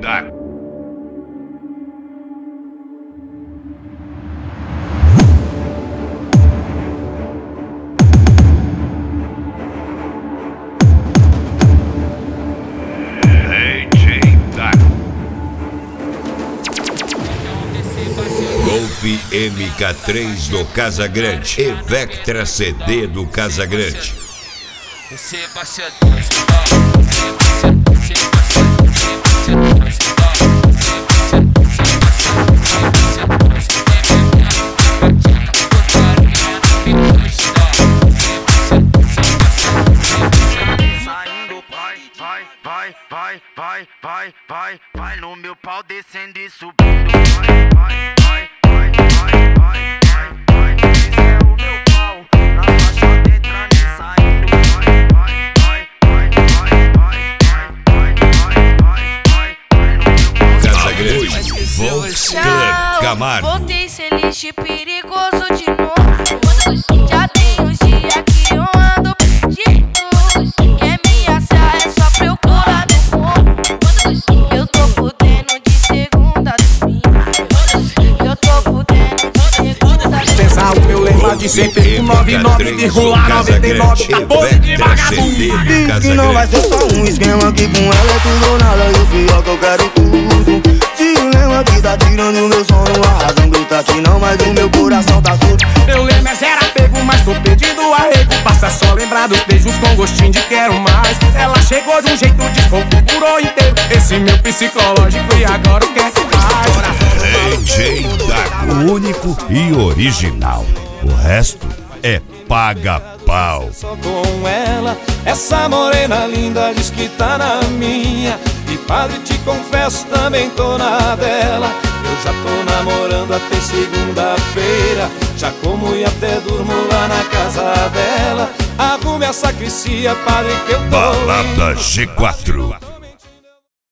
Dago. Golf MK3 do Casagrande e Vectra CD do Casagrande. Vai no meu pau descendo e subindo. Vai. Esse é o meu pau, na faixa entrando e saindo. Vai. Casagrande, Volkswagen Camargo. Voltei sem lixo perigoso de novo. Já tem uns dias que eu ando perdido. Quer me achar é só procurar no mundo. Eu tô fudendo de segunda a domingo. Eu tô fudendo de segunda a domingo. Pensa o meu lema de sempre com 99,99 tá podre de vagabundo. Diz que não vai ser só um esquema, que com ela é tudo ou nada. E o pior que eu quero tudo. Dilema que tá tirando meu sono. A razão grita que não, mas o meu coração tá surdo. Meu lema é zero apego, mas tô pedindo arrego. Basta só lembrar dos beijos com gostinho de quero mais. Ela chegou de um jeito, desconfigurou inteiro esse meu psicológico e agora quer mais. DJ Dago, único e original. O resto é paga-pau. Só com ela, essa morena linda diz que tá na minha. E padre, te confesso, também tô na dela. Eu já tô namorando até segunda-feira. Já como e até durmo lá na casa dela. Arrume a sacristia, padre, que eu tô Balada indo. G4.